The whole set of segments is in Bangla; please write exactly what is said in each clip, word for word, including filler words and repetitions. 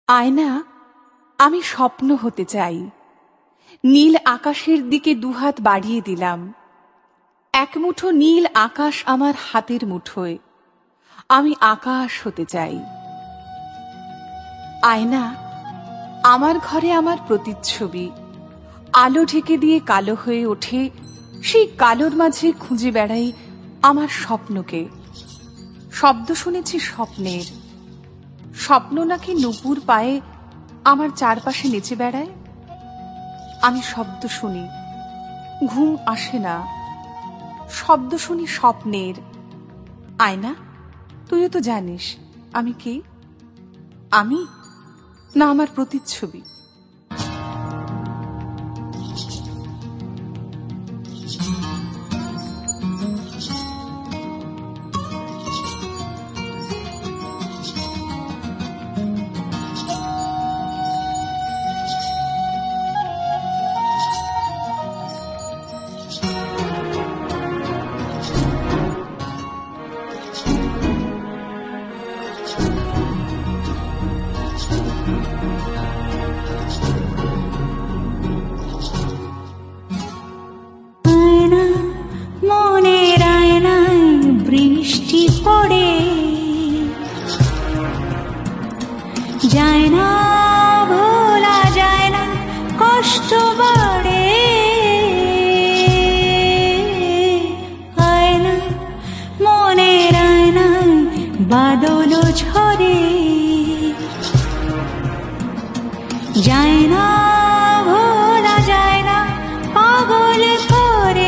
আয়না, আমি স্বপ্ন হতে চাই। নীল আকাশের দিকে দুহাত বাড়িয়ে দিলাম। এক মুঠো নীল আকাশ আমার হাতের মুঠোয়। আমি আকাশ হতে চাই। আয়না, আমার ঘরে আমার প্রতিচ্ছবি আলো ঢেকে দিয়ে কালো হয়ে ওঠে। সেই কালোর মাঝে খুঁজে বেড়াই আমার স্বপ্নকে। শব্দ শুনেছি স্বপ্নের। স্বপ্ন নাকি নুপুর পায়ে আমার চারপাশে নেচে বেড়ায়। আমি শব্দ শুনি, ঘুম আসে না। শব্দ শুনি স্বপ্নের। আয়না, তুইও তো জানিস আমি কে? আমি না আমার প্রতিচ্ছবি? যায় না, ভোলা যায় না, কষ্ট বাড়ে। আয়না, মনের আয়নায় বাদল ঝরে। যায় না, ভোলা যায় না, পাগল করে।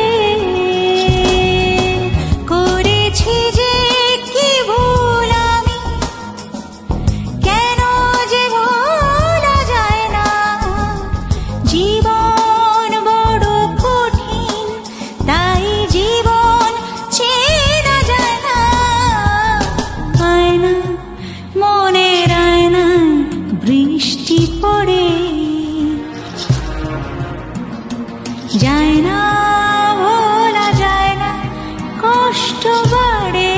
করেছি যে কি ভুল আমি, কেন যে ভোলা যায় না। জীবন বড় কঠিন, তাই জীবন চেনা যায় না। আয়না, মনের আয়নায় বৃষ্টি পড়ে। যায় না, ভোলা যায় না, কষ্ট বাড়ে।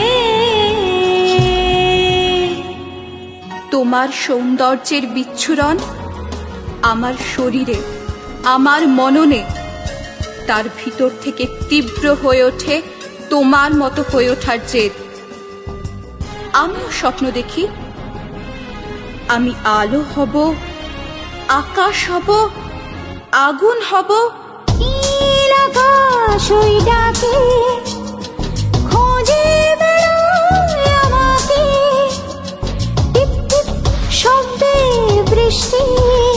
তোমার সৌন্দর্যের বিচ্ছুরণ আমার শরীরে, আমার মননে। তার ভিতর থেকে তীব্র হয়ে ওঠে তোমার মতো হয়ে ওঠার জেদ। আমিও স্বপ্ন দেখি, আমি আলো হব, আকাশ হব, আগুন হব। নীল আকাশ ওই ডাকে, খোঁজে বেড়ায় আমাকে। টিপ টিপ শব্দে বৃষ্টি,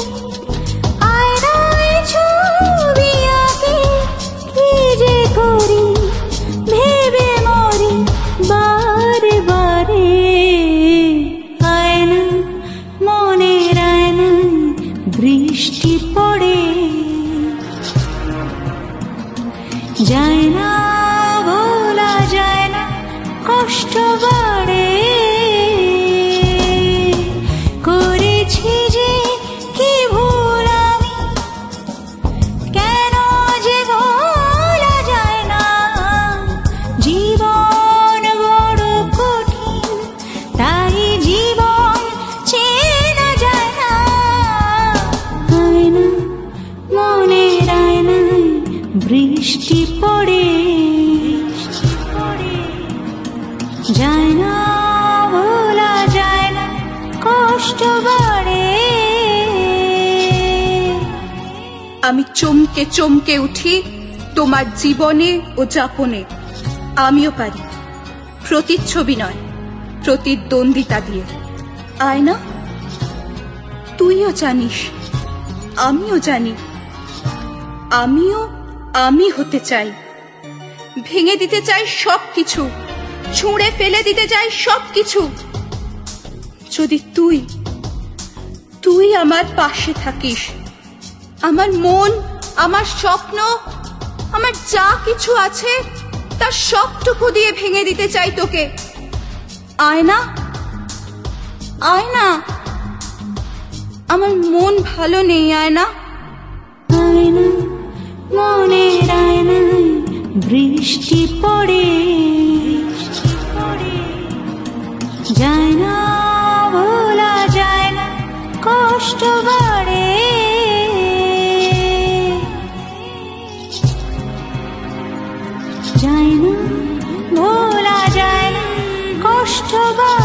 আয়নায় ছবি আঁকে। কি যে করি ভেবে মরি বারে বারে। আয়না, মনের আয়নায় বৃষ্টি পড়ে। যায় না, ভোলা যায় না, কষ্ট বাড়ে। করেছি যে কি ভুল আমি, কেন যে ভোলা যায় না। জীবন বড় কঠিন, তাই জীবন চেনা যায় না। আয়না, মনের আয়নায় বৃষ্টি পড়ে। যায় না, ভোলা যায় না, কষ্ট বাড়ে। আমি চমকে চমকে উঠি তোমার জীবনে ও যাপনে। আমিও পারি, প্রতিচ্ছবি নয়, প্রতিদ্বন্দ্বিতা দিয়ে। আয়না, তুইও জানিস, আমিও জানি। আমিও আমি হতে চাই। ভেঙে দিতে চাই সব কিছু, ছুঁড়ে ফেলে দিতে চাই সব কিছু। যদি তুই তুই আমার পাশে থাকিস, আমার মন, আমার স্বপ্ন, আমার যা কিছু আছে তার সবটুকু দিয়ে ভেঙে দিতে চাই তোকে। আয়না, আয়না, আমার মন ভালো নেই। আয়না, আয়না, মনের আয়নায় বৃষ্টি পড়ে। যায় না, ভোলা যায় না, কষ্ট বাড়ে, যায় না ভোলা যায় না কষ্ট বাড়ে।